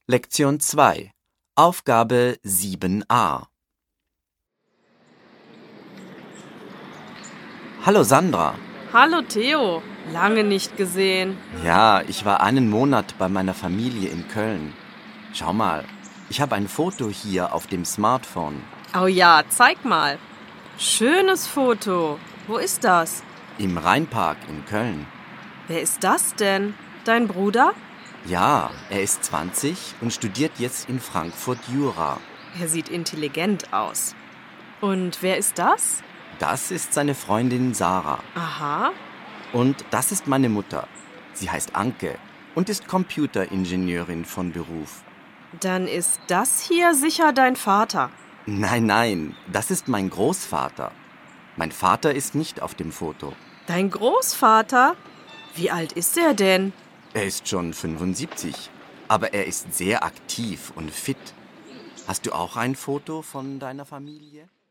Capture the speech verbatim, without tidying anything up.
Lektion zwei. Aufgabe sieben a. Hallo Sandra. Hallo Theo, lange nicht gesehen. Ja, ich war einen Monat bei meiner Familie in Köln. Schau mal, ich habe ein Foto hier auf dem Smartphone. Oh ja, zeig mal. Schönes Foto. Wo ist das? Im Rheinpark in Köln. Wer ist das denn? Dein Bruder? Ja, er ist zwanzig und studiert jetzt in Frankfurt Jura. Er sieht intelligent aus. Und wer ist das? Das ist seine Freundin Sarah. Aha. Und das ist meine Mutter. Sie heißt Anke und ist Computeringenieurin von Beruf. Dann ist das hier sicher dein Vater. Nein, nein, das ist mein Großvater. Mein Vater ist nicht auf dem Foto. Dein Großvater? Wie alt ist er denn? Er ist schon fünfundsiebzig, aber er ist sehr aktiv und fit. Hast du auch ein Foto von deiner Familie?